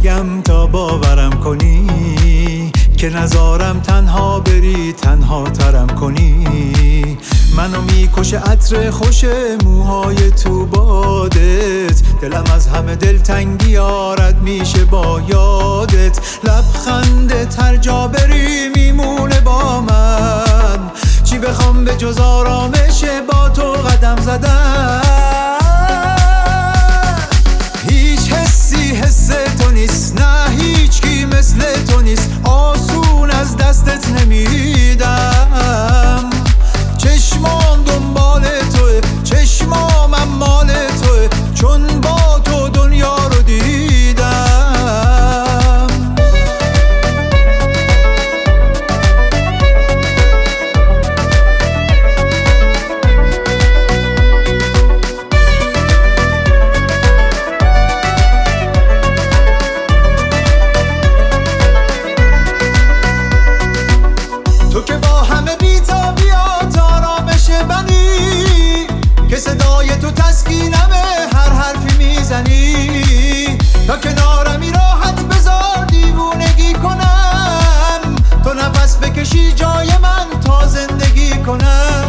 بگم تا باورم کنی که نزارم تنها بری تنها ترم کنی. منو میکشه عطر خوش موهای تو بادت، دلم از همه دلتنگی آرد میشه با یادت. لبخندت هر جا بری میمونه با من، چی بخوام به جز آرامش با تو قدم زدن. هیچ حسی حس تو نیست، نه هیچ کی مثل تو نیست، آسون از دستت نمیدم. چشمام دنبال توه، چشمام مال توه، چون با تو دنیا رو دیدم. تو که با همه بی‌تابیات آرامش منی، که صدای تو تسکینمه هر حرفی میزنی. تا کنارمی راحت بذار دیوونگی کنم، تو نفس بکشی جای من تا زندگی کنم.